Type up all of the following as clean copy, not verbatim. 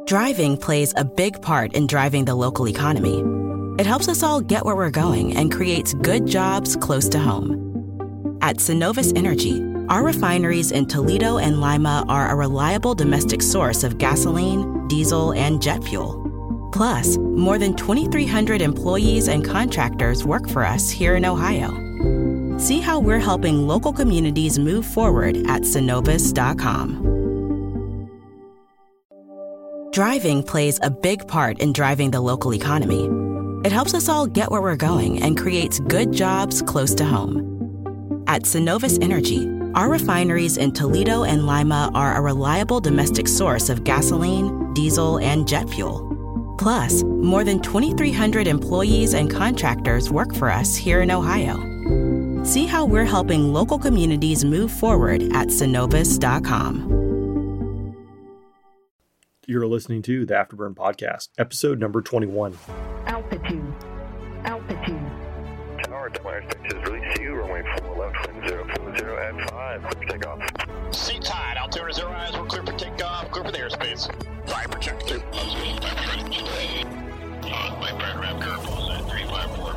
Driving plays a big part in driving the local economy. It helps us all get where we're going and creates good jobs close to home. At Synovus Energy, our refineries in Toledo and Lima are a reliable domestic source of gasoline, diesel, and jet fuel. Plus, more than 2,300 employees and contractors work for us here in Ohio. See how we're helping local communities move forward at Synovus.com. Driving plays a big part in driving the local economy. It helps us all get where we're going and creates good jobs close to home. At Synovus Energy, our refineries in Toledo and Lima are a reliable domestic source of gasoline, diesel, and jet fuel. Plus, more than 2,300 employees and contractors work for us here in Ohio. See how we're helping local communities move forward at Synovus.com. You're listening to the Afterburn Podcast, episode number 21. Altitude. Tower, Delaware Station is release you, runway 4 left, wind 040 at 5, clear for takeoff. Seat tied, Altimeter 0 eyes, we're clear for takeoff, clear for the airspace. Viper check 2. My brand ramp curve was at 354.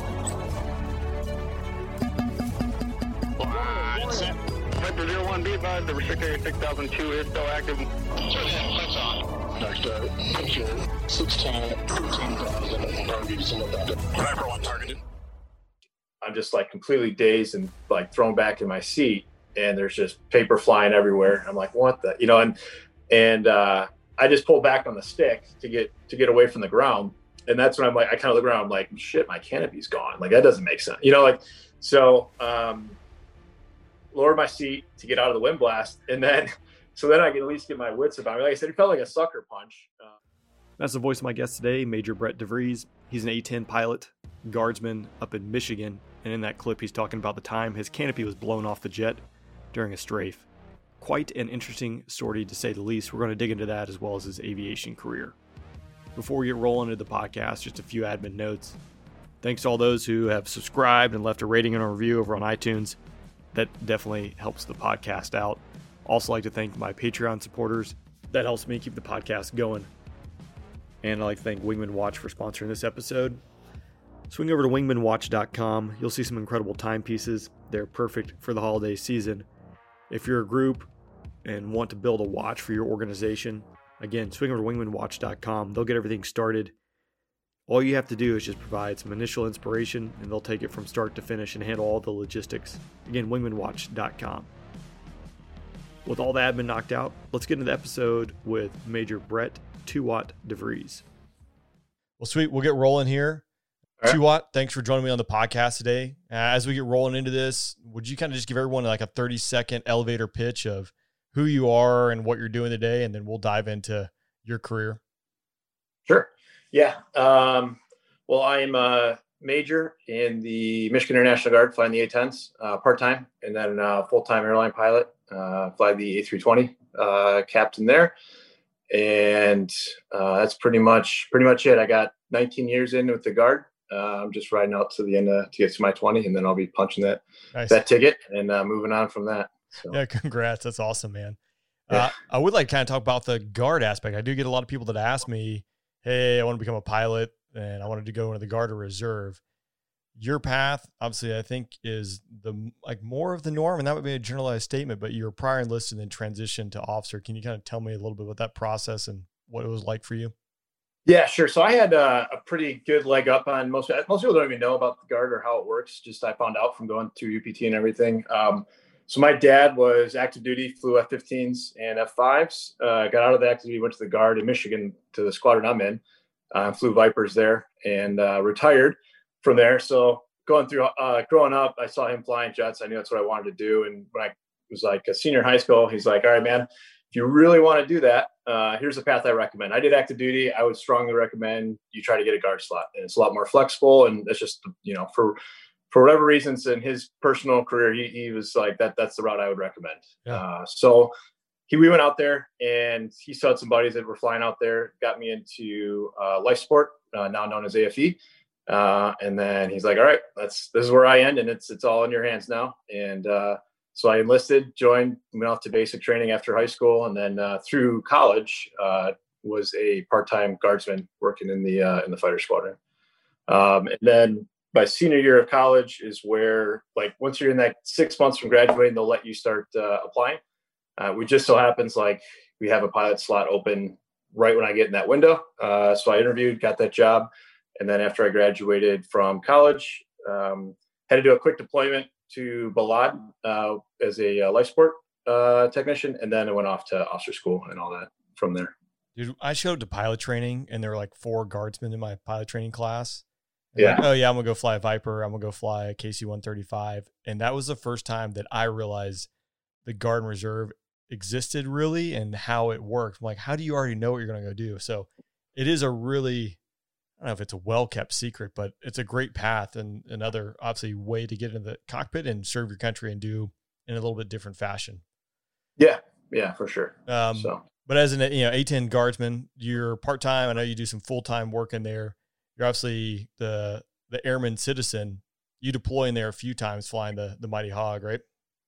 Line set. Viper 01, be advised, the restricted area 6002 is still active. Lights on. Next picture 16, 15,000, Viper 1 targeted. I'm just like completely dazed and like thrown back in my seat, and there's just paper flying everywhere. I'm like, what the, and I just pulled back on the stick to get away from the ground. And that's when I'm like, I kind of look around, I'm like, shit, my canopy's gone. Like, that doesn't make sense. So lowered my seat to get out of the wind blast. And then, so then I can at least get my wits about me. Like I said, it felt like a sucker punch. That's the voice of my guest today, Major Brett DeVries. He's an A-10 pilot, guardsman up in Michigan. And in that clip, he's talking about the time his canopy was blown off the jet during a strafe. Quite an interesting story, to say the least. We're going to dig into that as well as his aviation career. Before we get rolling into the podcast, just a few admin notes. Thanks to all those who have subscribed and left a rating and a review over on iTunes. That definitely helps the podcast out. Also like to thank my Patreon supporters. That helps me keep the podcast going. And I'd like to thank Wingman Watch for sponsoring this episode. Swing over to wingmanwatch.com. You'll see some incredible timepieces. They're perfect for the holiday season. If you're a group and want to build a watch for your organization, again, swing over to wingmanwatch.com. They'll get everything started. All you have to do is just provide some initial inspiration, and they'll take it from start to finish and handle all the logistics. Again, wingmanwatch.com. With all the admin knocked out, let's get into the episode with Major Brett 2-Watt DeVries. Well, sweet. We'll get rolling here. Right. 2-Watt, thanks for joining me on the podcast today. As we get rolling into this, would you kind of just give everyone like a 30-second elevator pitch of who you are and what you're doing today, and then we'll dive into your career? Sure. Yeah. Well, I'm a major in the Michigan International Guard, flying the A-10s part-time, and then full-time airline pilot, fly the A320 captain there. And that's pretty much it. I got 19 years in with the Guard. I'm just riding out to the end to get to my 20, and then I'll be punching that ticket and moving on from that. So. Yeah, congrats. That's awesome, man. Yeah. I would like to kind of talk about the Guard aspect. I do get a lot of people that ask me, hey, I want to become a pilot and I wanted to go into the Guard or Reserve. Your path, obviously, I think is more of the norm, and that would be a generalized statement, but you were prior enlisted and then transitioned to officer. Can you kind of tell me a little bit about that process and what it was like for you? Yeah, sure. So I had a pretty good leg up on most people don't even know about the Guard or how it works. Just I found out from going through UPT and everything. So my dad was active duty, flew F-15s and F-5s, got out of the active duty, went to the Guard in Michigan to the squadron I'm in, flew Vipers there and retired from there. So going through, growing up, I saw him flying jets. I knew that's what I wanted to do. And when I was like a senior in high school, he's like, all right, man, if you really want to do that, here's the path I recommend. I did active duty. I would strongly recommend you try to get a Guard slot. And it's a lot more flexible. And it's just, for whatever reasons in his personal career, he was like, that's the route I would recommend. Yeah. So we went out there and he saw some buddies that were flying out there, got me into life support, now known as AFE. And then he's like, all right, this is where I end, and it's all in your hands now. And so I enlisted, joined, went off to basic training after high school. And then through college, was a part-time guardsman working in the fighter squadron. And then my senior year of college is where, like, once you're in that 6 months from graduating, they'll let you start applying. We just so happens like we have a pilot slot open right when I get in that window. So I interviewed, got that job. And then after I graduated from college, had to do a quick deployment to Balad as a life support technician. And then I went off to officer school and all that from there. Dude, I showed up to pilot training and there were like 4 guardsmen in my pilot training class. Yeah. Like, oh yeah, I'm gonna go fly a Viper. I'm gonna go fly a KC-135. And that was the first time that I realized the Guard and Reserve existed really and how it worked. I'm like, how do you already know what you're gonna go do? So it is a really, I don't know if it's a well-kept secret, but it's a great path and another obviously way to get into the cockpit and serve your country and do in a little bit different fashion. Yeah, for sure. But as an A-10 guardsman, you're part-time. I know you do some full-time work in there. You're obviously the airman citizen. You deploy in there a few times flying the Mighty Hog, right?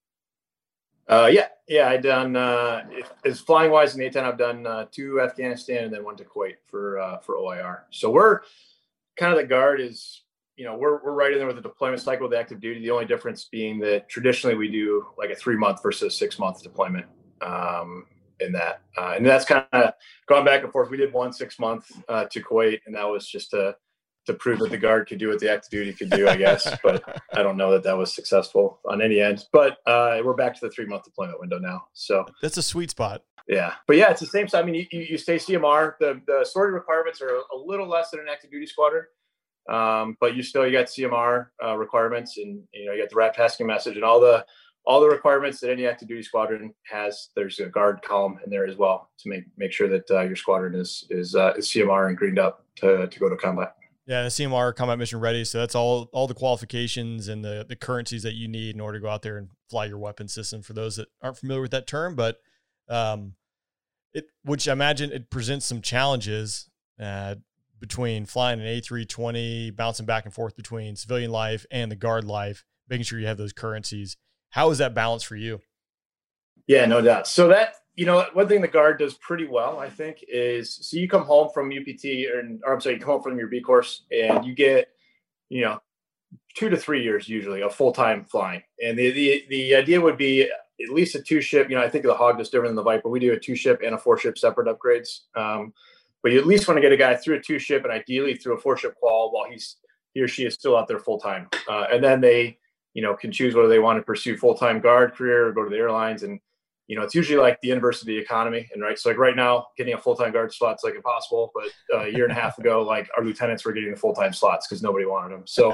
Yeah. I done as flying wise in A-10. I've done 2 Afghanistan and then 1 to Kuwait for OIR. So we're kind of the Guard is, we're right in there with the deployment cycle with active duty. The only difference being that traditionally we do like a 3-month versus 6-month deployment in that. And that's kind of gone back and forth. We did 1 6-month to Kuwait, and that was just to prove that the Guard could do what the active duty could do, I guess. But I don't know that was successful on any end. But we're back to the 3-month deployment window now. So that's a sweet spot. Yeah. But yeah, it's the same. I mean, you stay CMR. The sorting requirements are a little less than an active duty squadron. But you got CMR requirements, and you got the RAP tasking message and all the requirements that any active duty squadron has. There's a Guard column in there as well to make sure that your squadron is CMR and greened up to go to combat. Yeah, the CMR, combat mission ready. So that's all the qualifications and the currencies that you need in order to go out there and fly your weapon system. For those that aren't familiar with that term, but which I imagine it presents some challenges between flying an A320, bouncing back and forth between civilian life and the Guard life, making sure you have those currencies. How is that balance for you? Yeah, no doubt. So that, one thing the Guard does pretty well, I think, is so you come home from UPT you come home from your B course and you get, 2 to 3 years usually of full-time flying. And the idea would be at least a 2-ship, I think the Hog is different than the Viper. We do a 2-ship and a 4-ship separate upgrades. But you at least want to get a guy through a 2-ship and ideally through a 4-ship qual while he or she is still out there full-time. And then they, can choose whether they want to pursue full-time Guard career or go to the airlines. And, it's usually like the inverse of the economy. And right. So like right now, getting a full-time Guard slot's like impossible, but a year and a half ago, like our lieutenants were getting the full-time slots because nobody wanted them. So,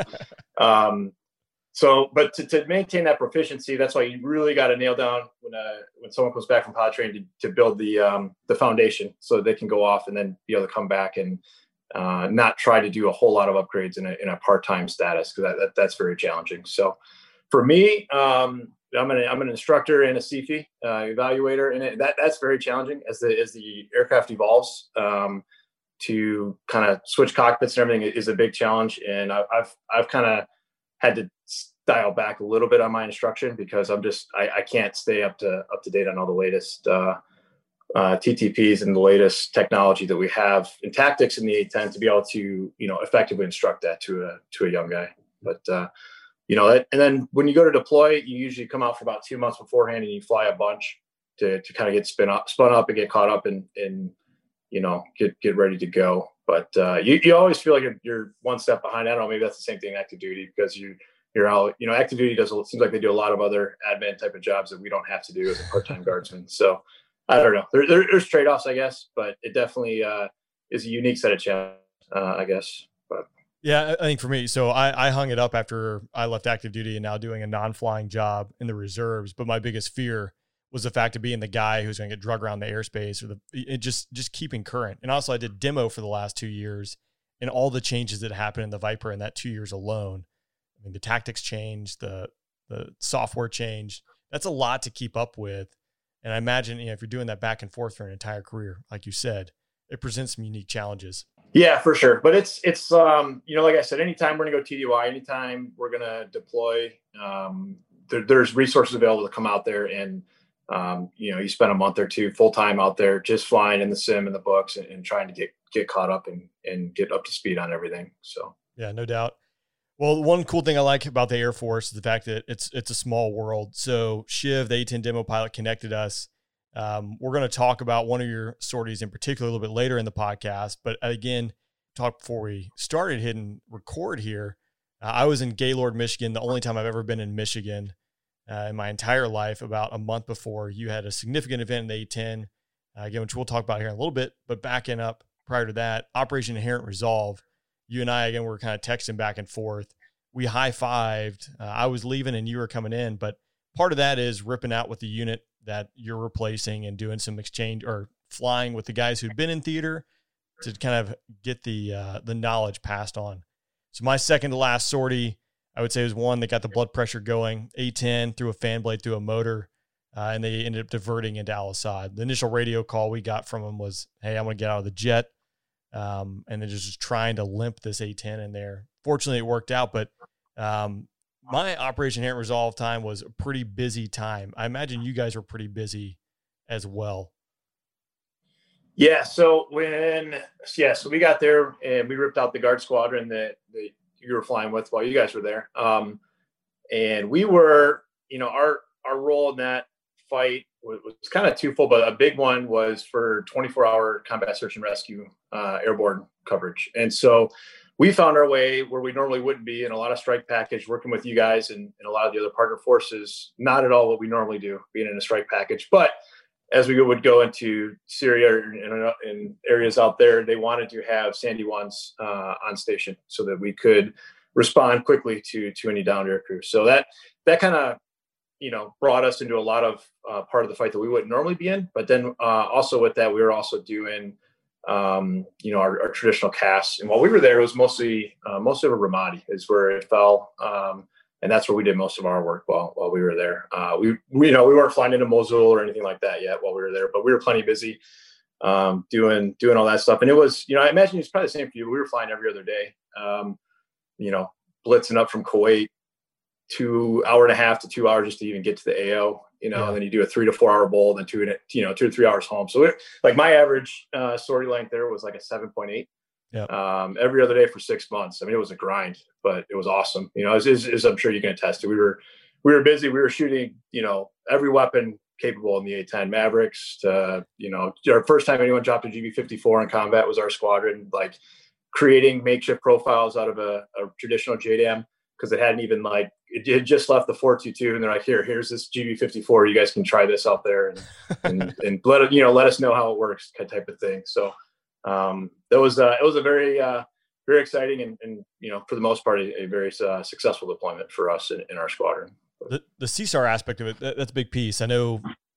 but to maintain that proficiency, that's why you really got to nail down when someone comes back from pilot training to build the foundation so they can go off and then be able to come back and not try to do a whole lot of upgrades in a part-time status, because that's very challenging. So for me, I'm an instructor and a CFI evaluator, and that's very challenging as the aircraft evolves. To kind of switch cockpits and everything is a big challenge, and I've kind of had to dial back a little bit on my instruction because I can't stay up to date on all the latest TTPs and the latest technology that we have in tactics in the A-10 to be able to effectively instruct that to a young guy. But and then when you go to deploy, you usually come out for about 2 months beforehand and you fly a bunch to kind of get spun up and get caught up and get ready to go. But you always feel like you're one step behind. I don't know, maybe that's the same thing in active duty because you're out, active duty seems like they do a lot of other admin type of jobs that we don't have to do as a part-time guardsman. So I don't know. There's trade-offs, I guess, but it definitely is a unique set of challenges, I guess. But yeah, I think for me, so I hung it up after I left active duty and now doing a non-flying job in the reserves. But my biggest fear was the fact of being the guy who's going to get drug around the airspace or just keeping current. And also I did demo for the last 2 years and all the changes that happened in the Viper in that 2 years alone. I mean, the tactics changed, the software changed. That's a lot to keep up with. And I imagine, if you're doing that back and forth for an entire career, like you said, it presents some unique challenges. Yeah, for sure. But it's like I said, anytime we're going to go TDY, anytime we're going to deploy, there's resources available to come out there and You spend a month or two full time out there just flying in the sim and the books and trying to get caught up and get up to speed on everything. So yeah, no doubt. Well, one cool thing I like about the Air Force is the fact that it's a small world. So Shiv, the A-10 demo pilot, connected us. We're going to talk about one of your sorties in particular a little bit later in the podcast. But again, talk before we started hitting record here. I was in Gaylord, Michigan, the only time I've ever been in Michigan in my entire life, about a month before you had a significant event in the A-10, again, which we'll talk about here in a little bit. But backing up prior to that, Operation Inherent Resolve, you and I, again, were kind of texting back and forth. We high-fived. I was leaving and you were coming in, but part of that is ripping out with the unit that you're replacing and doing some exchange or flying with the guys who've been in theater to kind of get the knowledge passed on. So my second to last sortie, I would say, was one that got the blood pressure going. A-10 through a fan blade through a motor, and they ended up diverting into Al Asad. The initial radio call we got from them was, hey, I'm going to get out of the jet. And then just trying to limp this A-10 in there. Fortunately, it worked out, but my Operation Inherent Resolve time was a pretty busy time. I imagine you guys were pretty busy as well. Yeah, so we got there and we ripped out the guard squadron that you were flying with while you guys were there. And we were, our role in that fight was kind of twofold, but a big one was for 24-hour combat search and rescue airborne coverage. And so we found our way where we normally wouldn't be in a lot of strike package, working with you guys and a lot of the other partner forces, not at all what we normally do, being in a strike package. But as we would go into Syria and areas out there, they wanted to have Sandy ones on station so that we could respond quickly to any downed air crew. So that kind of, brought us into a lot of part of the fight that we wouldn't normally be in. But then also with that, we were also doing, our traditional casts. And while we were there, it was mostly most of a Ramadi is where it fell. And that's where we did most of our work while we were there. We weren't flying into Mosul or anything like that yet while we were there, but we were plenty busy doing all that stuff. And it was, I imagine it's probably the same for you. We were flying every other day, blitzing up from Kuwait, 1.5 hours to 2 hours just to even get to the AO, and then you do a 3 to 4 hour bowl, then 2 to 3 hours home. So my average sortie length there was like a 7.8. Yeah. Every other day for 6 months. I mean, it was a grind, but it was awesome. As I'm sure you can attest to, we were busy. We were shooting, every weapon capable in the A-10 Mavericks to, our first time anyone dropped a GB-54 in combat was our squadron, like creating makeshift profiles out of a traditional JDAM. Because it hadn't even it had just left the 422 and they're like, here's this GB-54. You guys can try this out there and let us know how it works, type of thing. So it was a very, very exciting and for the most part, a very successful deployment for us in our squadron. The CSAR aspect of it, that's a big piece. I know,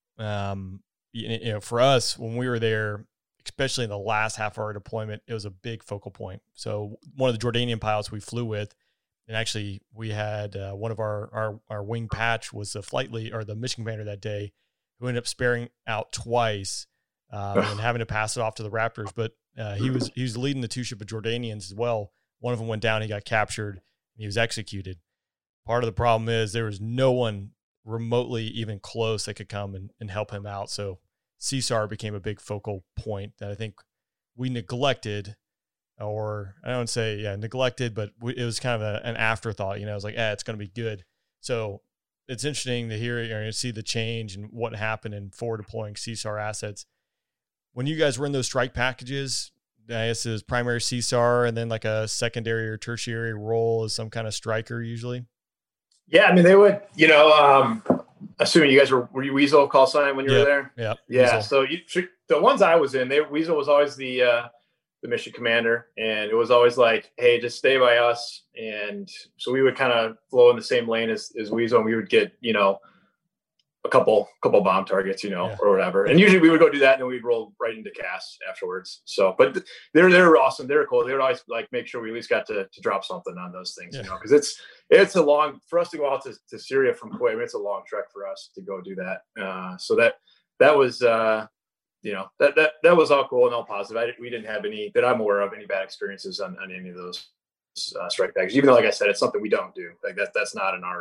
for us, when we were there, especially in the last half of our deployment, it was a big focal point. So one of the Jordanian pilots we flew with, and actually we had one of our wing patch was the flight lead or the mission commander that day, who ended up sparing out twice and having to pass it off to the Raptors. But he was leading the 2 ship of Jordanians as well. One of them went down, he got captured, and he was executed. Part of the problem is there was no one remotely even close that could come and help him out. So CSAR became a big focal point that I think we neglected. Or I don't say, neglected, but it was kind of an afterthought, it was like, it's going to be good. So it's interesting to hear or see the change and what happened in forward deploying CSAR assets. When you guys were in those strike packages, I guess it was primary CSAR and then like a secondary or tertiary role as some kind of striker usually. Yeah. I mean, they would, assuming you guys were you Weasel call sign when you were there? Yeah. Weasel. So the ones I was in, Weasel was always the mission commander, and it was always like, hey, just stay by us. And so we would kind of flow in the same lane as Weasel, and we would get a couple bomb targets or whatever, and usually we would go do that and then we'd roll right into CAS afterwards. So but they're awesome, they're cool. They would always make sure we at least got to drop something on those things, because it's a long for us to go out to Syria from Kuwait. I mean, it's a long trek for us to go do that. So that was that was all cool and all positive. We didn't have any that I'm aware of any bad experiences on any of those strike packages, even though, like I said, it's something we don't do. Like that's not in our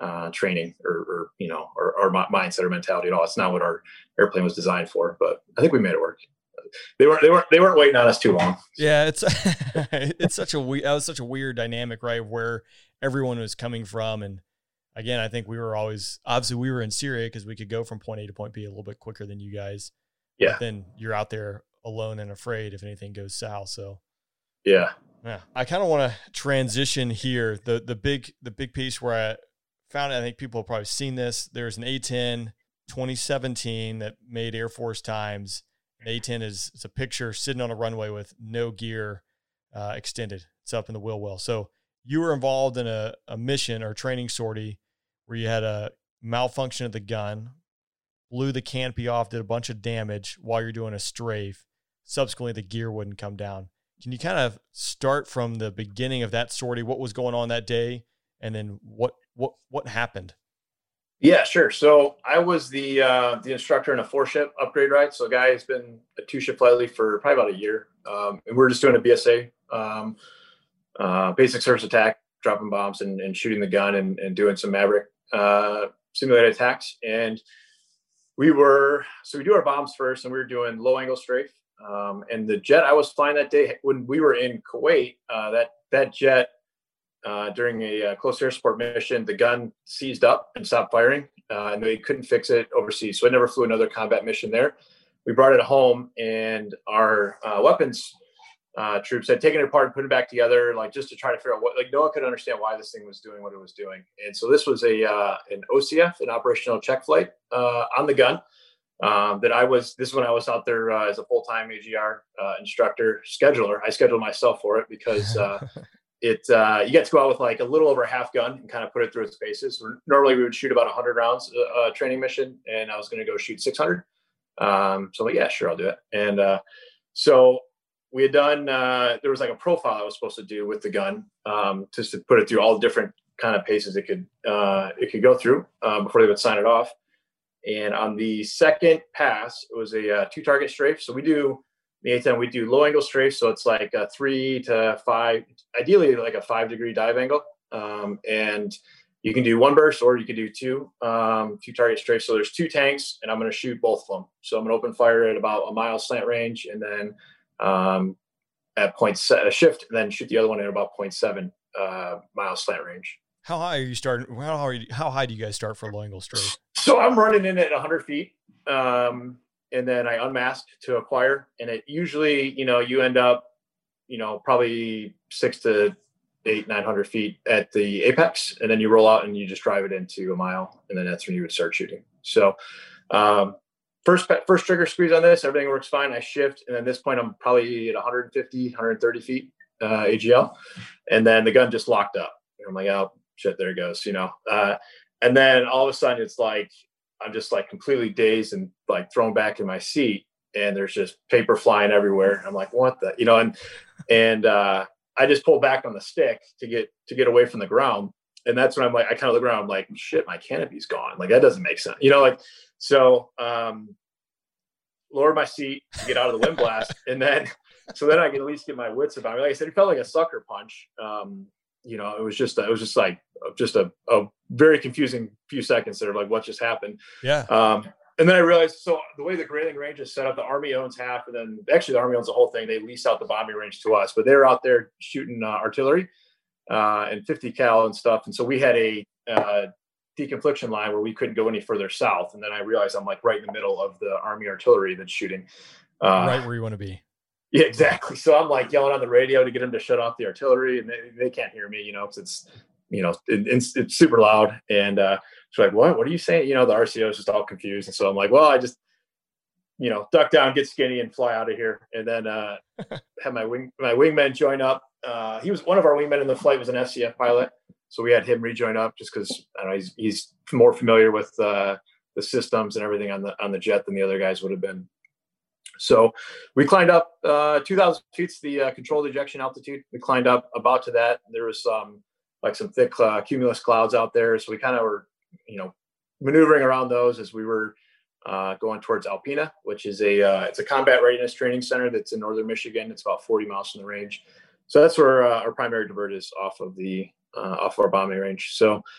training or mindset or mentality at all. It's not what our airplane was designed for, but I think we made it work. They weren't waiting on us too long. Yeah, it's it's such a that was such a weird dynamic, right? Where everyone was coming from, and again, I think we were obviously we were in Syria because we could go from point A to point B a little bit quicker than you guys. Yeah. But then you're out there alone and afraid if anything goes south. So yeah. I kind of want to transition here. The big piece where I found it, I think people have probably seen this. There's an A-10 2017 that made Air Force times. An A-10 is a picture sitting on a runway with no gear extended. It's up in the wheel well. So you were involved in a mission or training sortie where you had a malfunction of the gun, blew the canopy off, did a bunch of damage while you're doing a strafe. Subsequently, the gear wouldn't come down. Can you kind of start from the beginning of that sortie? What was going on that day, and then what happened? Yeah, sure. So I was the instructor in a 4-ship upgrade ride. So a guy has been a 2-ship flight lead for probably about a year. And we're just doing a BSA, basic surface attack, dropping bombs and shooting the gun and doing some Maverick simulated attacks. And we do our bombs first, and we were doing low angle strafe. And the jet I was flying that day when we were in Kuwait, that jet, during a close air support mission, the gun seized up and stopped firing, and they couldn't fix it overseas. So I never flew another combat mission there. We brought it home, and our weapons troops had taken it apart and put it back together, like just to try to figure out no one could understand why this thing was doing what it was doing. And so this was an OCF, an operational check flight on the gun. This is when I was out there as a full-time AGR instructor scheduler. I scheduled myself for it because you get to go out with like a little over half gun and kind of put it through its paces. Normally we would shoot about 100 rounds training mission, and I was going to go shoot 600. So I'm like, yeah, sure, I'll do it. And so we had done, there was like a profile I was supposed to do with the gun, just to put it through all the different kind of paces it could go through before they would sign it off. And on the second pass, it was a 2-target strafe. So we do the A-10, we do low angle strafe. So it's like a 3 to 5, ideally like a 5-degree dive angle. And you can do 1 burst or you can do 2-target strafe. So there's 2 tanks, and I'm going to shoot both of them. So I'm going to open fire at about a mile slant range, and then at shift, and then shoot the other one at about 0.7 mile slant range. How high are you starting? How high do you guys start for low angle strafe? So I'm running in at 100 feet, and then I unmask to acquire, and it usually, you end up, probably 600 to 900 feet at the apex, and then you roll out and you just drive it into a mile, and then that's when you would start shooting. So first trigger squeeze on this, everything works fine. I shift, and at this point I'm probably at 150, 130 feet AGL, and then the gun just locked up. And I'm like, oh shit, there it goes, and then all of a sudden it's like I'm just like completely dazed and like thrown back in my seat, and there's just paper flying everywhere. I'm like, what the, and I just pulled back on the stick to get away from the ground. And that's when I'm like, I kind of look around, I'm like, shit, my canopy's gone. Like, that doesn't make sense. So lowered my seat to get out of the wind blast. And then I can at least get my wits about me. Like I said, it felt like a sucker punch. It was just a very confusing few seconds there of like, what just happened? Yeah. And then I realized, so the way the Grayling Range is set up, the Army owns half, and then actually the Army owns the whole thing. They lease out the bombing range to us, but they're out there shooting artillery and 50 cal and stuff. And so we had a deconfliction line where we couldn't go any further south. And then I realized I'm like right in the middle of the Army artillery that's shooting. Right where you want to be. Yeah, exactly. So I'm like yelling on the radio to get them to shut off the artillery, and they can't hear me, because it's super loud. And so like, what are you saying? The RCO is just all confused. And so I'm like, well, I just, duck down, get skinny, and fly out of here. And then have my wingman join up. He was one of our wingmen in the flight, was an SCF pilot. So we had him rejoin up just because I don't know, he's more familiar with the systems and everything on the jet than the other guys would have been. So we climbed up 2,000 feet, the controlled ejection altitude. We climbed up about to that. There was some thick cumulus clouds out there. So we kind of were, maneuvering around those as we were going towards Alpena, which is it's a combat readiness training center that's in northern Michigan. It's about 40 miles from the range. So that's where our primary divert is off our bombing range. So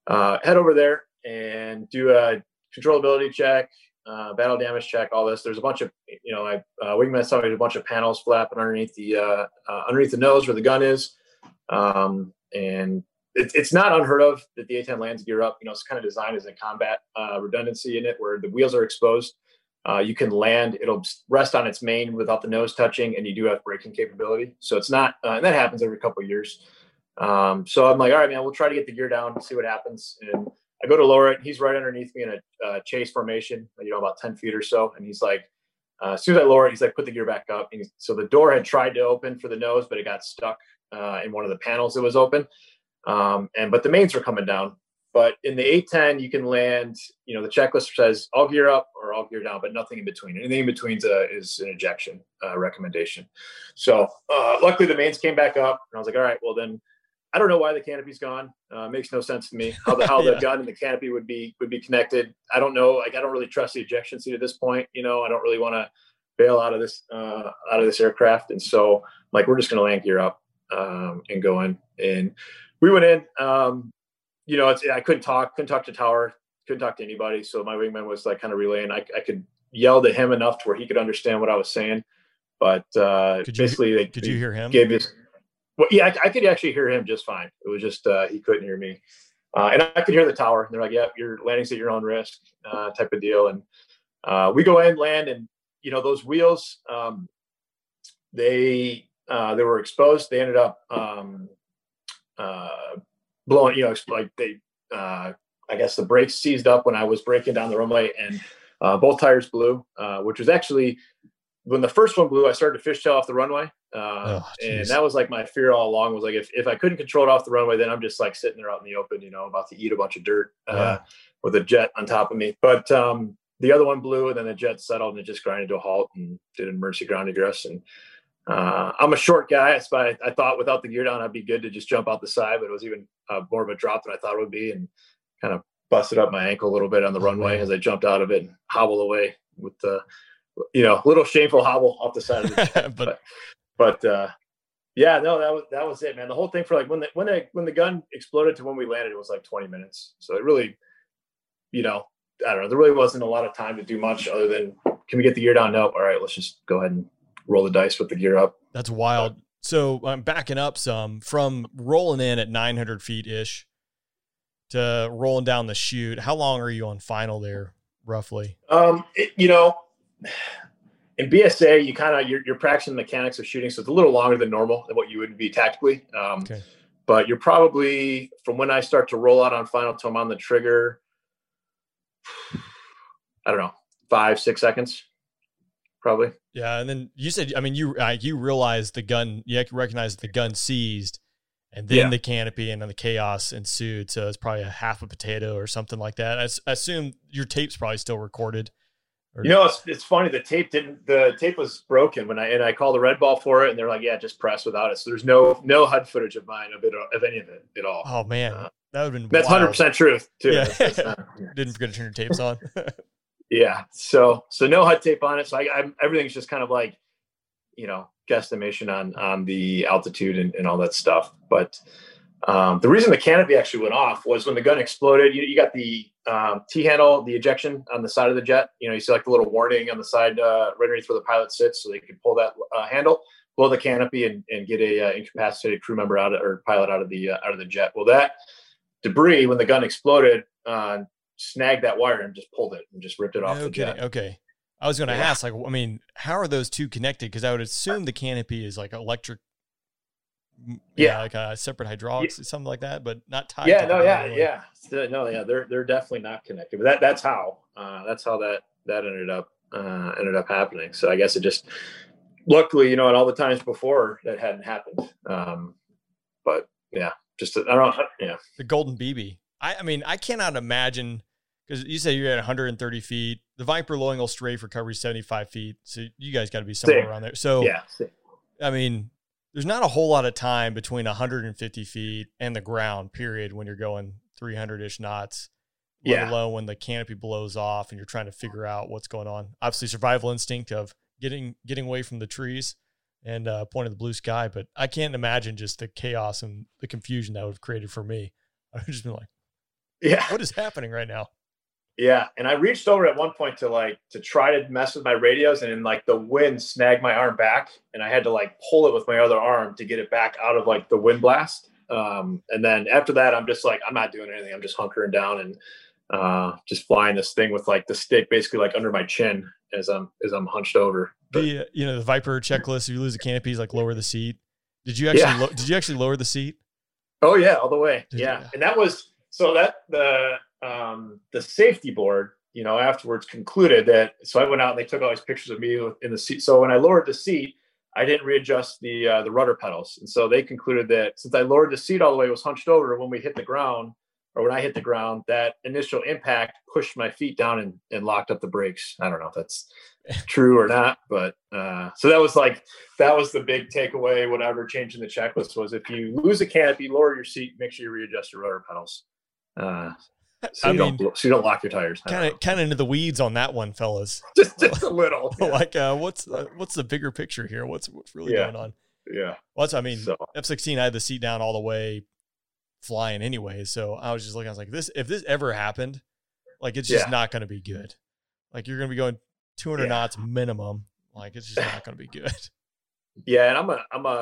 head over there and do a controllability check, battle damage check, all this. There's a bunch of, Wingman saw me a bunch of panels flapping underneath the nose where the gun is. And it's not unheard of that the A10 lands gear up. It's kind of designed as a combat redundancy in it where the wheels are exposed. You can land, it'll rest on its main without the nose touching, and you do have braking capability. So it's not, and that happens every couple of years. So I'm like, all right, man, we'll try to get the gear down and see what happens. And I go to lower it. He's right underneath me in a chase formation, about 10 feet or so. And he's like, as soon as I lower it, he's like, put the gear back up. And so the door had tried to open for the nose, but it got stuck in one of the panels that was open. But the mains were coming down. But in the A10, you can land, the checklist says all gear up or all gear down, but nothing in between. Anything in between is an ejection recommendation. So luckily the mains came back up, and I was like, all right, well then, I don't know why the canopy's gone. Makes no sense to me how the gun and the canopy would be connected. I don't know. Like, I don't really trust the ejection seat at this point. I don't really want to bail out of this aircraft. And so I'm like, we're just going to land gear up and go in. And we went in. I couldn't talk to tower, couldn't talk to anybody. So my wingman was like kind of relaying. I could yell to him enough to where he could understand what I was saying. But could you hear him? Well, yeah, I could actually hear him just fine. It was just he couldn't hear me, and I could hear the tower. And they're like, "Yeah, your landing's at your own risk," type of deal. And we go in, land, and those wheels, they were exposed. They ended up blowing. I guess the brakes seized up when I was braking down the runway, and both tires blew, which was actually. When the first one blew, I started to fishtail off the runway. And that was like my fear all along was like, if I couldn't control it off the runway, then I'm just like sitting there out in the open, about to eat a bunch of dirt with a jet on top of me. But the other one blew, and then the jet settled and it just grinded to a halt and did an emergency ground egress. And I'm a short guy. So I thought without the gear down, I'd be good to just jump out the side, but it was even more of a drop than I thought it would be, and kind of busted up my ankle a little bit on the runway as I jumped out of it and hobbled away with the, little shameful hobble off the side of the jet. but yeah, no, that was it, man. The whole thing for like when the gun exploded to when we landed, it was like 20 minutes. So it really, I don't know, there really wasn't a lot of time to do much other than, can we get the gear down? Nope. All right, let's just go ahead and roll the dice with the gear up. That's wild. So I'm backing up some from rolling in at 900 feet ish to rolling down the chute. How long are you on final there, roughly? In BSA, you're practicing the mechanics of shooting, so it's a little longer than normal than what you would be tactically. Okay. But you're probably, from when I start to roll out on final till I'm on the trigger, I don't know, 5-6 seconds, probably. Yeah, and then you said, you realized the gun, you recognized the gun seized, and then the canopy and then the chaos ensued. So it's probably a half a potato or something like that. I assume your tape's probably still recorded. It's funny. The tape was broken when I called the Red Ball for it, and they're like, yeah, just press without it. So there's no HUD footage of mine of any of it at all. Oh man, that would have been that's 100% truth too. Yeah. Didn't forget to turn your tapes on. Yeah. So no HUD tape on it. So I'm everything's just kind of like, guesstimation on the altitude and all that stuff. But the reason the canopy actually went off was when the gun exploded. You got the T-handle, the ejection on the side of the jet. You see like the little warning on the side right underneath where the pilot sits, so they can pull that handle, blow the canopy, and get a incapacitated crew member pilot out of the jet. Well, that debris, when the gun exploded, snagged that wire and just pulled it and just ripped it off the jet. Okay. I was going to ask, how are those two connected? Because I would assume the canopy is like electric. Like a separate hydraulics, something like that, but not tied. Yeah. They're definitely not connected. But that's how that ended up happening. So I guess it just, luckily, and all the times before that hadn't happened. But yeah, just I don't. Yeah, the Golden BB. I cannot imagine, because you say you're at 130 feet. The Viper low angle strafe recovery 75 feet. So you guys got to be somewhere around there. So yeah, there's not a whole lot of time between 150 feet and the ground, period, when you're going 300-ish knots, let alone when the canopy blows off and you're trying to figure out what's going on. Obviously, survival instinct of getting away from the trees and pointing the blue sky, but I can't imagine just the chaos and the confusion that would have created for me. I would have just been like, Yeah. What is happening right now? Yeah. And I reached over at one point to try to mess with my radios, and like the wind snagged my arm back, and I had to like pull it with my other arm to get it back out of like the wind blast. And then after that, I'm just like, I'm not doing anything. I'm just hunkering down and just flying this thing with like the stick basically like under my chin as I'm hunched over. But, the Viper checklist, if you lose the canopies, like lower the seat. Did you actually lower the seat? Oh yeah, all the way. Yeah. And that was, so that the safety board, afterwards concluded that, so I went out and they took all these pictures of me in the seat. So when I lowered the seat, I didn't readjust the rudder pedals. And so they concluded that since I lowered the seat all the way, it was hunched over, when we hit the ground, or when I hit the ground, that initial impact pushed my feet down and locked up the brakes. I don't know if that's true or not, but so that was the big takeaway, whatever, changing the checklist was, if you lose a canopy, lower your seat, make sure you readjust your rudder pedals. So you don't lock your tires. Kind of into the weeds on that one, fellas. just a little. Yeah. Like, what's the bigger picture here? What's really going on? Yeah. Well, F-16, I had the seat down all the way flying anyway. So I was just looking, I was like, if this ever happened, like, it's just not going to be good. Like, you're going to be going 200 knots minimum. Like, it's just not going to be good. Yeah. And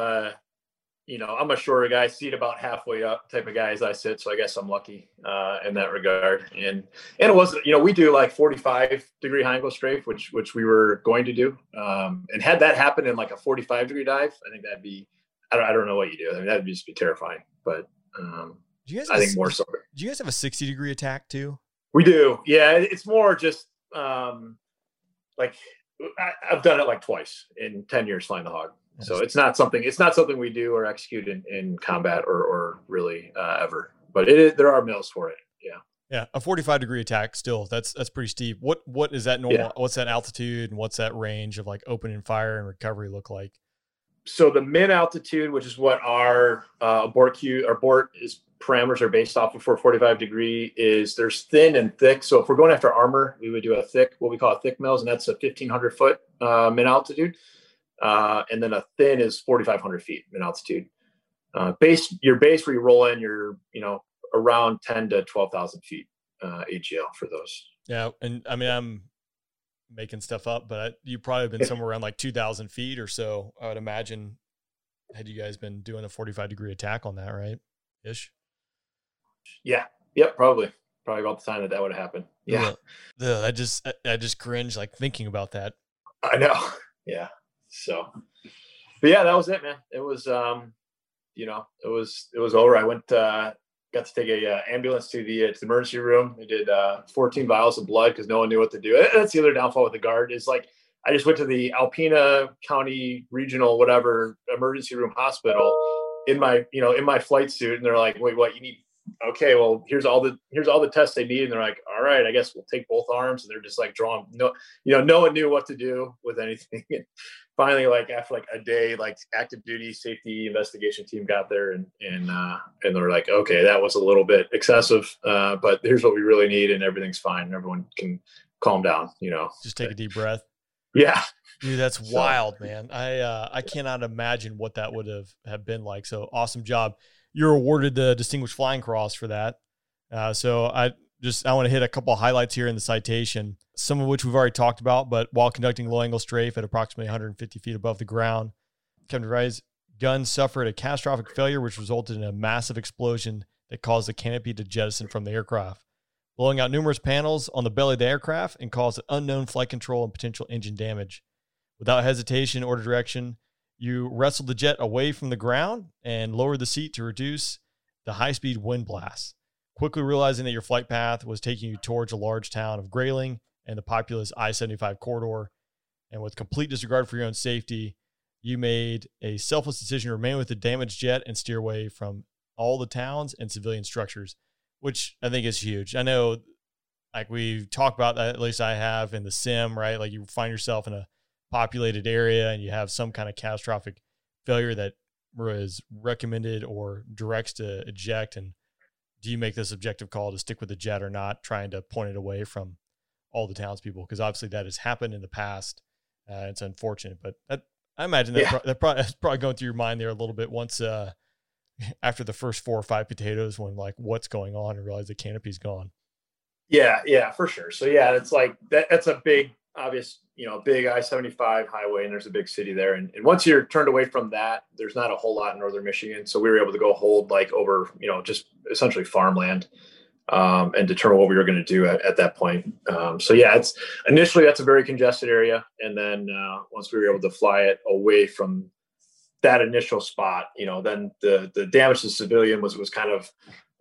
I'm a shorter guy, seat about halfway up type of guy as I sit. So I guess I'm lucky in that regard. And it wasn't, we do like 45-degree high angle strafe, which we were going to do. And had that happen in like a 45-degree dive, I think that'd be, I don't know what you do. I mean, that'd just be terrifying, but I think more so. Do you guys have a 60-degree attack too? We do. Yeah. It's more just like I've done it like twice in 10 years flying the Hog. So it's not something we do or execute in combat or really ever, but there are mills for it. Yeah. Yeah. A 45-degree attack still, that's pretty steep. What is that normal? Yeah. What's that altitude and what's that range of like opening fire and recovery look like? So the min altitude, which is what our abort is parameters are based off of for 45-degree, is there's thin and thick. So if we're going after armor, we would do what we call a thick mills, and that's a 1,500 foot min altitude. And then a thin is 4,500 feet in altitude. Your base where you roll in, you're, around 10 to 12,000 feet AGL for those. Yeah. And I mean, I'm making stuff up, but you've probably been somewhere around like 2,000 feet or so, I would imagine, had you guys been doing a 45-degree attack on that, right? Ish. Yeah. Yep. Probably about the time that would have happened. Yeah. I just cringe like thinking about that. I know. Yeah. So, but yeah, that was it, man. It was, it was over. I went, got to take a ambulance to the emergency room. They did 14 vials of blood because no one knew what to do. And that's the other downfall with the Guard is like, I just went to the Alpena County Regional, whatever, emergency room hospital in my flight suit. And they're like, wait, what you need? Okay, well, here's all the tests they need. And they're like, all right, I guess we'll take both arms. And they're just like drawing, no one knew what to do with anything. And finally, like after like a day, like active duty safety investigation team got there and they're like, okay, that was a little bit excessive, but here's what we really need, and everything's fine. And everyone can calm down, Just take a deep breath. Yeah. Dude, that's wild, man. I cannot imagine what that would have been like. So awesome job. You're awarded the Distinguished Flying Cross for that. So I want to hit a couple of highlights here in the citation, some of which we've already talked about, but while conducting low angle strafe at approximately 150 feet above the ground, Captain DeVries' gun suffered a catastrophic failure, which resulted in a massive explosion that caused the canopy to jettison from the aircraft, blowing out numerous panels on the belly of the aircraft and caused unknown flight control and potential engine damage. Without hesitation or direction, you wrestled the jet away from the ground and lowered the seat to reduce the high-speed wind blasts, quickly realizing that your flight path was taking you towards a large town of Grayling and the populous I-75 corridor. And with complete disregard for your own safety, you made a selfless decision to remain with the damaged jet and steer away from all the towns and civilian structures, which I think is huge. I know, like we've talked about that, at least I have in the sim, right? Like you find yourself in a populated area and you have some kind of catastrophic failure that was recommended or directs to eject. And do you make this objective call to stick with the jet or not, trying to point it away from all the townspeople? Because obviously that has happened in the past. It's unfortunate, but I imagine that's probably going through your mind there a little bit once after the first 4 or 5 potatoes when like, what's going on, and realize the canopy's gone. Yeah, for sure. So yeah, it's like that's a big, obvious, big I-75 highway, and there's a big city there. And once you're turned away from that, there's not a whole lot in northern Michigan. So we were able to go hold like over, just essentially farmland, and determine what we were going to do at that point. So yeah, that's a very congested area. And then once we were able to fly it away from that initial spot, then the damage to civilian was kind of,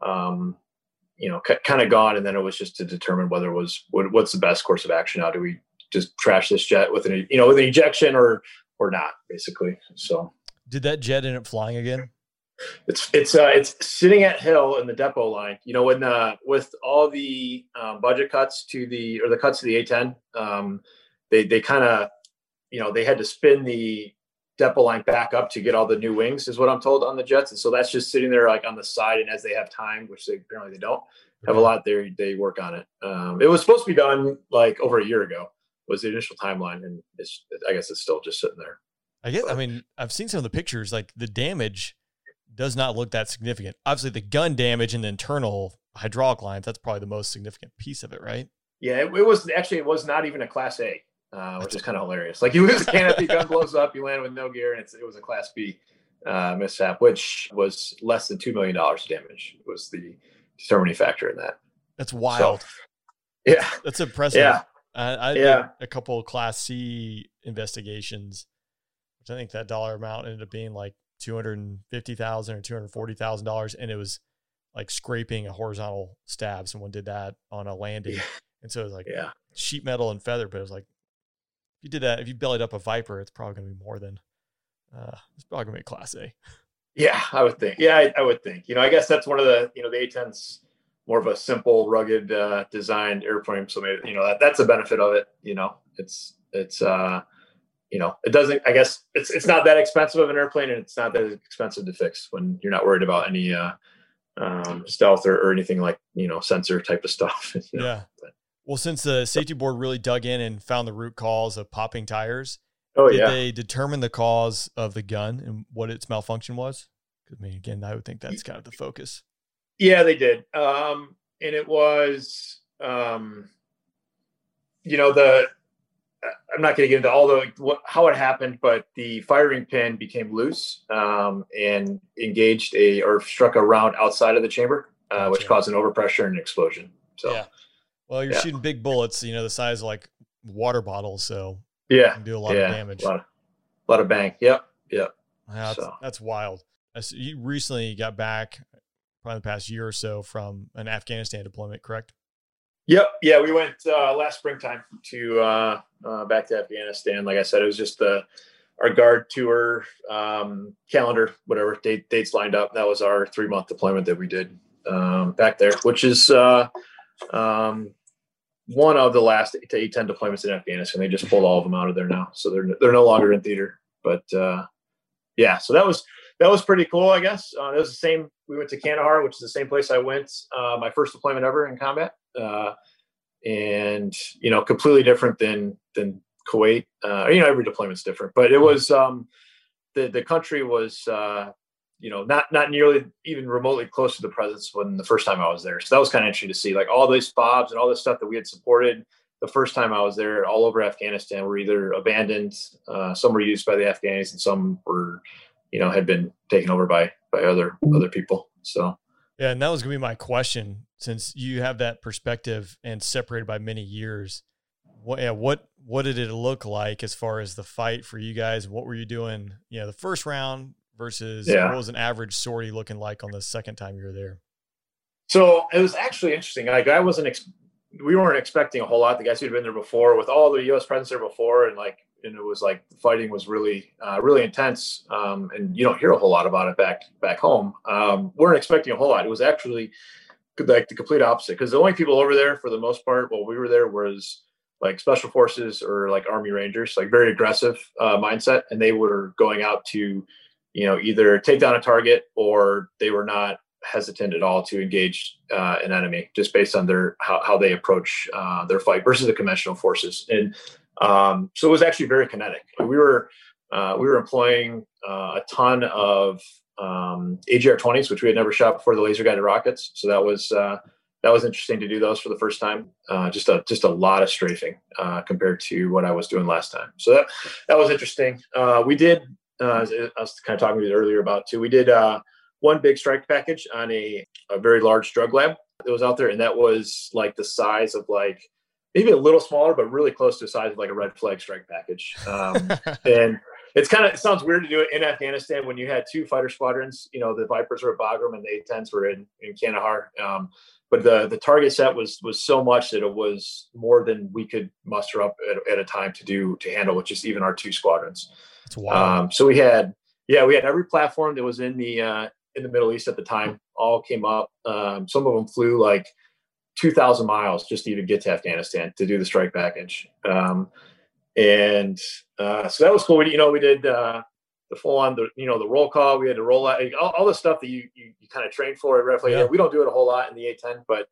kind of gone. And then it was just to determine what's the best course of action. How do we just trash this jet with an ejection or not, basically. So did that jet end up flying again? It's sitting at Hill in the depot line. When with all the budget cuts to the cuts to the A-10, they kind of, they had to spin the depot line back up to get all the new wings, is what I'm told, on the jets. And so that's just sitting there like on the side. And as they have time, which apparently they don't have a lot there, they work on it. It was supposed to be done like over a year ago was the initial timeline. And I guess it's still just sitting there. I mean, I've seen some of the pictures, like the damage does not look that significant. Obviously the gun damage and the internal hydraulic lines, that's probably the most significant piece of it, right? Yeah, it was not even a Class A. Which is kind of hilarious. Like, you lose the canopy, gun blows up, you land with no gear, and it was a Class B mishap, which was less than $2 million damage. Was the determining factor in that. That's wild. So, yeah, that's impressive. Yeah, I did a couple of Class C investigations, which I think that dollar amount ended up being like $250,000 or $240,000, and it was like scraping a horizontal stab. Someone did that on a landing, and so it was like sheet metal and feather, but it was like, if you did that, if you bellied up a Viper, it's probably going to be more than, it's probably going to be a Class A. Yeah, I would think. Yeah, I would think. I guess that's one of the, the A-10's more of a simple, rugged, designed airplane. So maybe, that's a benefit of it. It's it doesn't, I guess it's not that expensive of an airplane, and it's not that expensive to fix when you're not worried about any stealth or anything like, sensor type of stuff. Yeah. But, well, since the safety board really dug in and found the root cause of popping tires, did they determine the cause of the gun and what its malfunction was? Because, again, I would think that's kind of the focus. Yeah, they did. And it was, I'm not going to get into all how it happened, but the firing pin became loose and engaged struck a round outside of the chamber, which caused an overpressure and an explosion. So. Yeah. Well, you're shooting big bullets, the size of like water bottles. So you can do a lot of damage. A lot of bang. Yep. That's wild. So you recently got back, probably the past year or so, from an Afghanistan deployment, correct? Yep. Yeah. We went last springtime to back to Afghanistan. Like I said, it was just our guard tour calendar, whatever dates lined up. That was our 3-month deployment that we did back there, which is one of the last A-10 deployments in Afghanistan. They just pulled all of them out of there now, so they're no longer in theater. But so that was pretty cool, I guess. It was the same. We went to Kandahar, which is the same place I went my first deployment ever in combat, and completely different than Kuwait. Every deployment's different, but it was the country was not nearly even remotely close to the presence when the first time I was there. So that was kind of interesting to see, like, all these FOBs and all this stuff that we had supported the first time I was there all over Afghanistan were either abandoned, some were used by the Afghans, and some were, had been taken over by other people. So. Yeah. And that was going to be my question, since you have that perspective and separated by many years. What did it look like as far as the fight for you guys? What were you doing, the first round versus what was an average sortie looking like on the second time you were there? So it was actually interesting. Like, we weren't expecting a whole lot. The guys who'd been there before, with all the U.S. presence there before, and it was like the fighting was really, really intense. And you don't hear a whole lot about it back home. Weren't expecting a whole lot. It was actually like the complete opposite, because the only people over there for the most part while we were there was like special forces or like Army Rangers, like very aggressive mindset, and they were going out to either take down a target, or they were not hesitant at all to engage an enemy, just based on how they approach their fight versus the conventional forces. And so it was actually very kinetic. We were employing a ton of AGR 20s, which we had never shot before, the laser guided rockets. So that was interesting to do those for the first time. Just a lot of strafing compared to what I was doing last time. So that was interesting. We did, I was kind of talking to you earlier about too, we did one big strike package on a very large drug lab that was out there. And that was like the size of like, maybe a little smaller, but really close to the size of like a red flag strike package. And it sounds weird to do it in Afghanistan when you had two fighter squadrons. You know, the Vipers were at Bagram and the A-10s were in Kandahar. But the target set was so much that it was more than we could muster up at a time to handle with just even our two squadrons. That's wild. So we had every platform that was in the Middle East at the time all came up. Some of them flew like 2,000 miles just to even get to Afghanistan to do the strike package. So that was cool. We did the full on, the roll call. We had to roll out all the stuff that you kind of train for at Red Flag. Yeah. We don't do it a whole lot in the A-10, but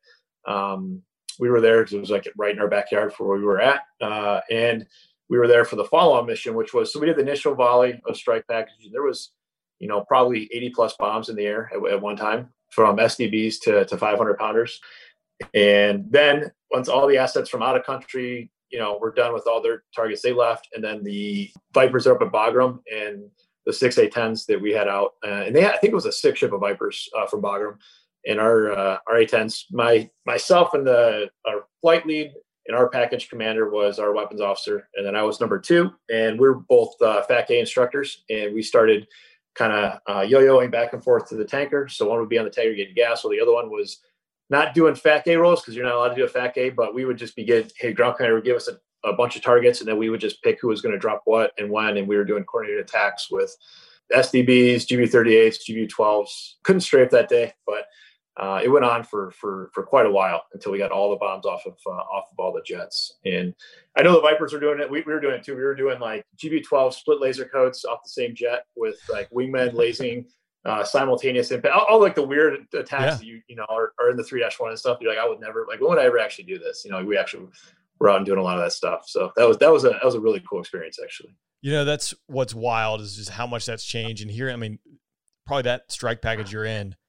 we were there because it was like right in our backyard for where we were at. And we were there for the follow-on mission, which was, so we did the initial volley of strike package. There was, probably 80 plus bombs in the air at one time, from SDBs to 500 pounders. And then once all the assets from out of country, were done with all their targets, they left. And then the Vipers are up at Bagram and the 6 A-10s that we had out. And I think it was a 6 ship of Vipers from Bagram. And our A-10s, myself and our flight lead and our package commander was our weapons officer. And then I was number 2. And we were both FAC-A instructors. And we started kind of yo-yoing back and forth to the tanker. So one would be on the tanker getting gas, while the other one was not doing FAC-A rolls, because you're not allowed to do a FAC-A, but we would just be hey, ground commander would give us a bunch of targets, and then we would just pick who was going to drop what and when, and we were doing coordinated attacks with SDBs, GBU-38s, GBU-12s. Couldn't strafe that day, but it went on for quite a while until we got all the bombs off of all the jets. And I know the Vipers were doing it. We were doing it too. We were doing like GBU-12 split laser codes off the same jet with like wingmen lasing. Simultaneous impact, all like the weird attacks that you are in the 3-1 and stuff. You're like, I would never, like, when would I ever actually do this? We actually were out and doing a lot of that stuff. So that was a really cool experience, actually. That's what's wild, is just how much that's changed. And here, I mean, probably that strike package you're in,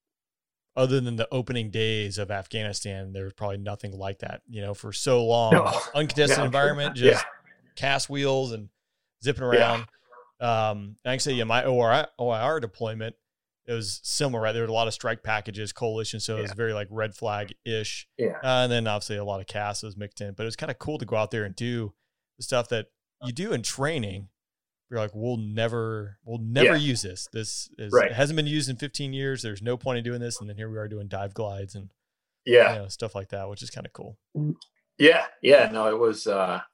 other than the opening days of Afghanistan, there was probably nothing like that, for so long. No. Uncontested environment, just cast wheels and zipping around. I can say, my OIR deployment, it was similar, right? There were a lot of strike packages, coalition, so it was very like red flag-ish. Yeah. And then obviously a lot of CAS was mixed in, but it was kind of cool to go out there and do the stuff that you do in training. You're like, we'll never use this. It hasn't been used in 15 years. There's no point in doing this. And then here we are doing dive glides and stuff like that, which is kind of cool. Yeah. Yeah. No, it was,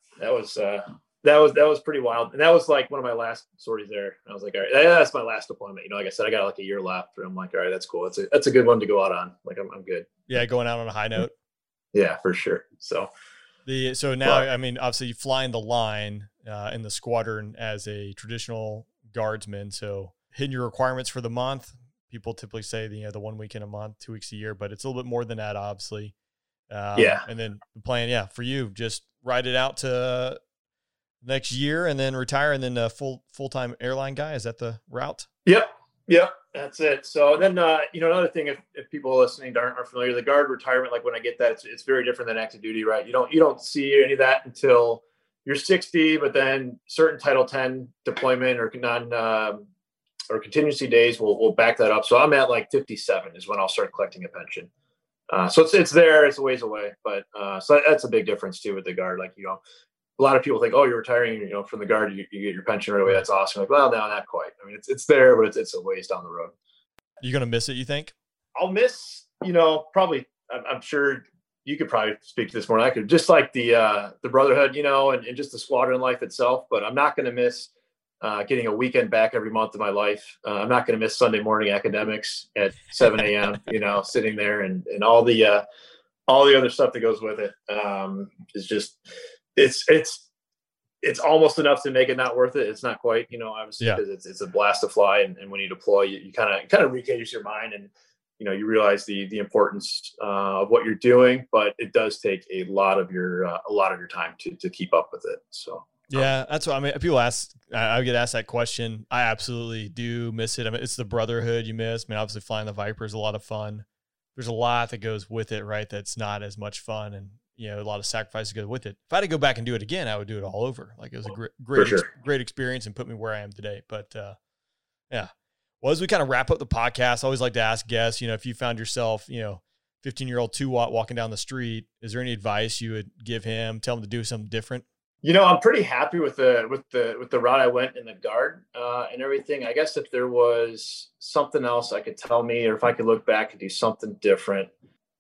that was pretty wild. And that was like one of my last sorties there. And I was like, all right, that's my last deployment. Like I said, I got like a year left. And I'm like, all right, that's cool. That's a good one to go out on. Like I'm good. Yeah. Going out on a high note. Yeah, for sure. So now, I mean, obviously flying the line in the squadron as a traditional guardsman. So hitting your requirements for the month, people typically say, the 1 week in a month, 2 weeks a year, but it's a little bit more than that, obviously. And then the plan, for you, just ride it out to next year and then retire, and then a full-time airline guy. Is that the route? Yep. That's it. So then, another thing, if people listening aren't familiar, the guard retirement, like when I get that, it's very different than active duty, right? You don't see any of that until you're 60, but then certain Title 10 deployment or or contingency days will back that up. So I'm at like 57 is when I'll start collecting a pension. So it's there, it's a ways away, but so that's a big difference too with the guard. Like, a lot of people think, oh, you're retiring, from the guard, you get your pension right away. That's awesome. Like, well, no, not quite. I mean, it's there, but it's a ways down the road. You're going to miss it, you think? I'll miss, probably, I'm sure you could probably speak to this more than I could, just like the brotherhood, and just the squadron life itself. But I'm not going to miss getting a weekend back every month of my life. I'm not going to miss Sunday morning academics at 7 a.m., sitting there and all the other stuff that goes with it. Is just, it's almost enough to make it not worth it. It's not quite, obviously, because it's a blast to fly. And when you deploy, you kind of recage your mind and, you realize the importance of what you're doing, but it does take a lot of your time to keep up with it. So. Yeah, that's what I mean. People ask, I get asked that question. I absolutely do miss it. I mean, it's the brotherhood you miss. I mean, obviously flying the Viper is a lot of fun. There's a lot that goes with it, right? That's not as much fun, and a lot of sacrifices go with it. If I had to go back and do it again, I would do it all over. Like, it was a great experience and put me where I am today. But yeah. Well, as we kind of wrap up the podcast, I always like to ask guests, if you found yourself, 15-year-old 2-watt walking down the street, is there any advice you would give him? Tell him to do something different? I'm pretty happy with the route I went in the guard and everything. I guess if there was something else I could tell me, or if I could look back and do something different,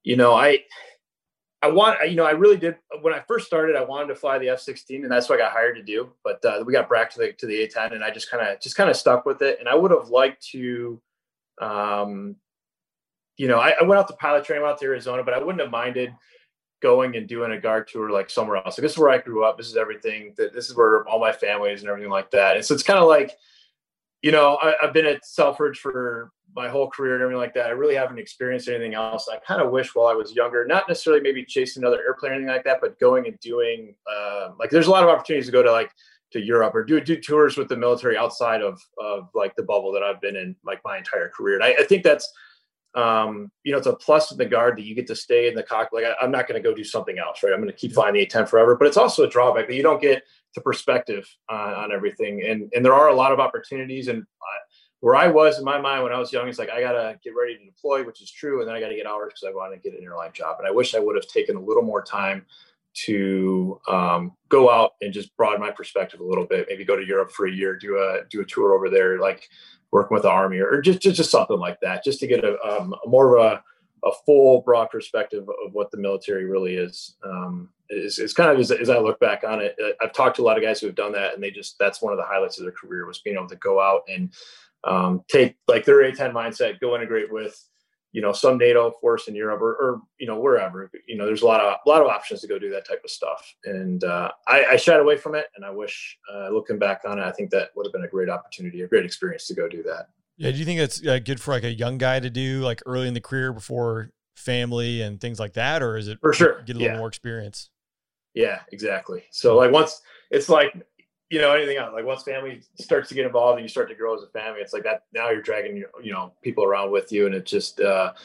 I really did. When I first started, I wanted to fly the F-16, and that's what I got hired to do. But we got back to the A-10, and I just kind of stuck with it. And I would have liked to, I went out to pilot training, went out to Arizona, but I wouldn't have minded going and doing a guard tour like somewhere else. Like, this is where I grew up. This is everything. This is where all my family is and everything like that. And so it's kind of like, I've been at Selfridge for my whole career and everything like that. I really haven't experienced anything else. I kind of wish while I was younger, not necessarily maybe chasing another airplane or anything like that, but going and doing there's a lot of opportunities to go to Europe or do tours with the military outside of like the bubble that I've been in like my entire career. And I think that's, it's a plus in the guard that you get to stay in the cockpit. Like, I'm not going to go do something else, right? I'm going to keep flying the A-10 forever, but it's also a drawback that you don't get the perspective on everything. And there are a lot of opportunities. And where I was in my mind when I was young, it's like, I got to get ready to deploy, which is true. And then I got to get hours because I want to get an airline job. And I wish I would have taken a little more time to go out and just broaden my perspective a little bit, maybe go to Europe for a year, do a tour over there, like working with the Army or just something like that, just to get a more of a full broad perspective of what the military really is. It's kind of, as I look back on it, I've talked to a lot of guys who have done that, and that's one of the highlights of their career was being able to go out and take like their A-10 mindset, go integrate with, some NATO force in Europe or wherever, there's a lot of options to go do that type of stuff. And I shied away from it, and I wish looking back on it, I think that would have been a great opportunity, a great experience to go do that. Yeah. Do you think it's good for like a young guy to do like early in the career before family and things like that? Or is it for sure get a little more experience? Yeah, exactly. So like once it's like, anything else, like once family starts to get involved and you start to grow as a family, it's like that now you're dragging, people around with you. And it just,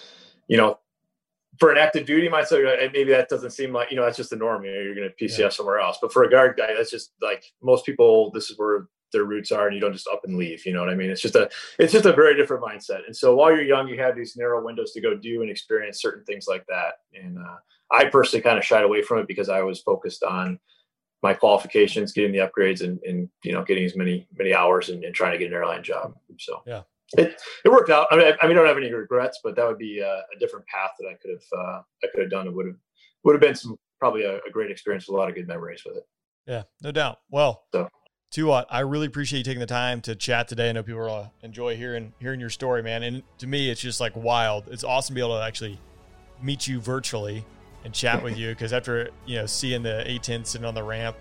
for an active duty mindset, maybe that doesn't seem like, that's just the norm. You're going to PCF somewhere else. But for a guard guy, that's just like most people, this is where their roots are, and you don't just up and leave. You know what I mean? It's just a very different mindset. And so while you're young, you have these narrow windows to go do and experience certain things like that. And I personally kind of shied away from it because I was focused on my qualifications, getting the upgrades, and getting as many hours and trying to get an airline job. So yeah, it worked out. I mean, I don't have any regrets, but that would be a different path that I could have done. It would have been probably a great experience with a lot of good memories with it. Yeah, no doubt. Well, 2-Watt, I really appreciate you taking the time to chat today. I know people will enjoy hearing your story, man. And to me, it's just like wild. It's awesome to be able to actually meet you virtually and chat with you, because after seeing the A-10 sitting on the ramp,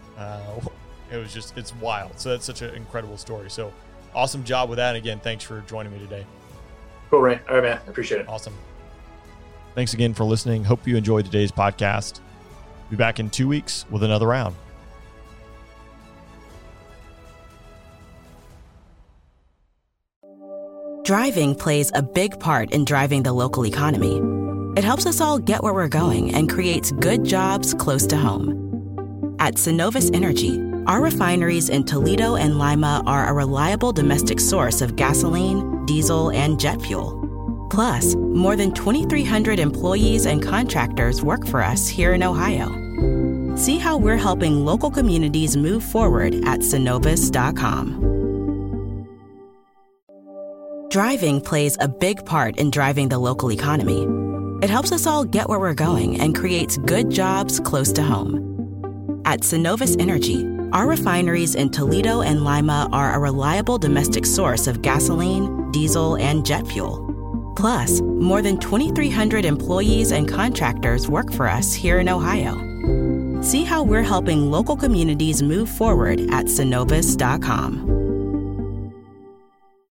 it's wild. So that's such an incredible story. So awesome job with that. And again, thanks for joining me today. Cool, Ray. All right, man. I appreciate it. Awesome. Thanks again for listening. Hope you enjoyed today's podcast. Be back in 2 weeks with another round. Driving plays a big part in driving the local economy. It helps us all get where we're going and creates good jobs close to home. At Synovus Energy, our refineries in Toledo and Lima are a reliable domestic source of gasoline, diesel, and jet fuel. Plus, more than 2,300 employees and contractors work for us here in Ohio. See how we're helping local communities move forward at Synovus.com. Driving plays a big part in driving the local economy. It helps us all get where we're going and creates good jobs close to home. At Synovus Energy, our refineries in Toledo and Lima are a reliable domestic source of gasoline, diesel, and jet fuel. Plus, more than 2,300 employees and contractors work for us here in Ohio. See how we're helping local communities move forward at Synovus.com.